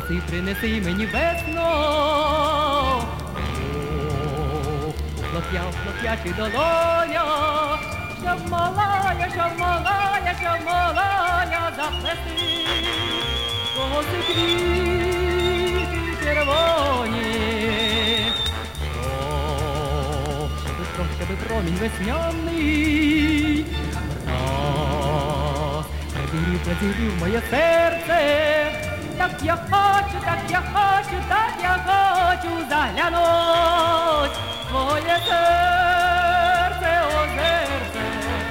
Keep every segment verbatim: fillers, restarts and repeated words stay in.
принеси, принеси мені весно. У хлоп'я, у хлоп'ячі долоня, щоб малая, щоб малая, щоб малая заплести. Коси квіти червоні, щоб, щоб промінь весняний раз прибірів, прибірів моє серце. Так я хочу, так я хочу, так я хочу заглянуть в твоє серце, о серце,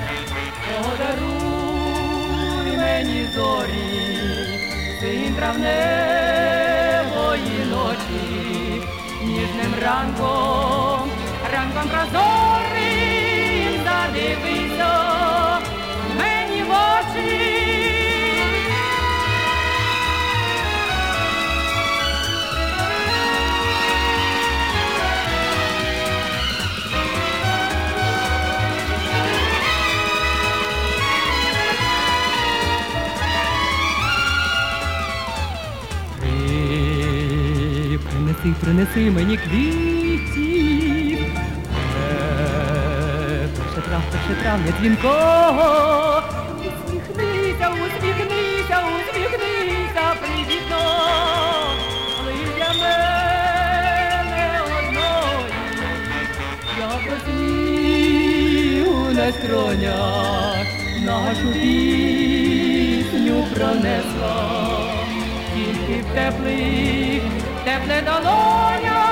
подаруй мені зорі, синь травневої ночі, ніжним ранком, ранком прозорим задивися мені в очі. Принеси, принеси мені квітів, перше трав, перше травня дзвінкого. Усміхнися, усміхнися, усміхнися привітно, лиш для мене одної, як снігу на скронях нашу пісню пронесла. Тільки в теплих, тепле долоня